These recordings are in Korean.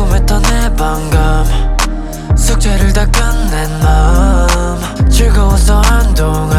궁금했던 내 방금 숙제를 다 끝낸 마음 즐거웠어 한동안.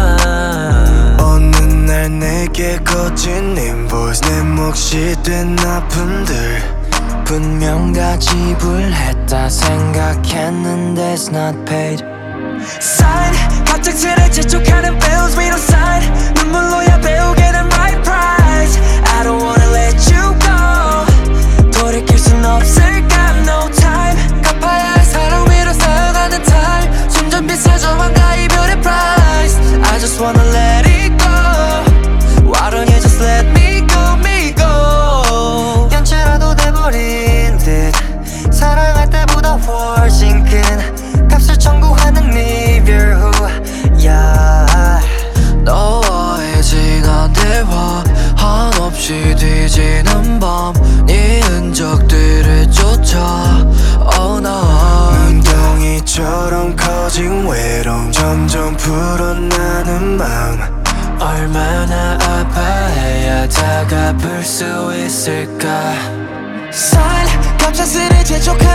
어느 날 내게 거친 인보이스 내 몫이 된 아픔들 분명 다 지불했다 생각했는데 it's not paid. Sign 갑작스레 재촉하는 bills we don't sign 눈물로야 배우게는 my price I don't wanna let you go 돌이킬 순 없을까 no time 갚아야 할 사랑 위로 쌓여가는 time 점점 비싸져만 가 이별의 price I just wanna let it go Why don't you just let me go me go 연체라도 돼버린 듯 사랑할 때보다 훨씬 큰 값을 청구하는 이별 후야 너와의 지난 대화 한없이 뒤지는 밤 네 흔적들을 쫓아 Oh no 눈덩이처럼 커진 외로움 점점 불어나는 마음 얼마나 아파해야 다가볼 수 있을까. Sign 갑작스레 재촉한